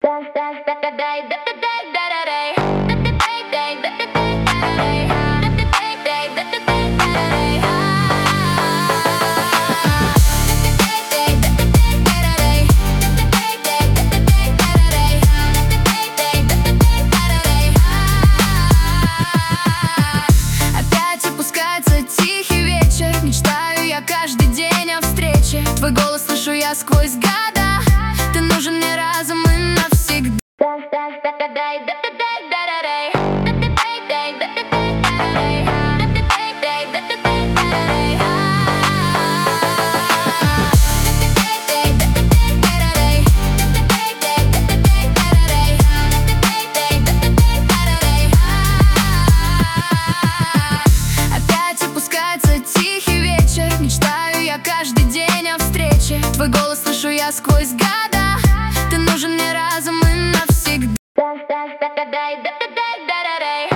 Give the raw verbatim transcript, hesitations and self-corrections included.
Опять опускается тихий вечер, мечтаю я каждый день о встрече. Твой голос слышу я сквозь года, ты нужен мне разом и навсегда. Опять опускается тихий вечер, мечтаю я каждый день о встрече. Твой голос слышу я сквозь года, ты нужен мне разом и навсегда.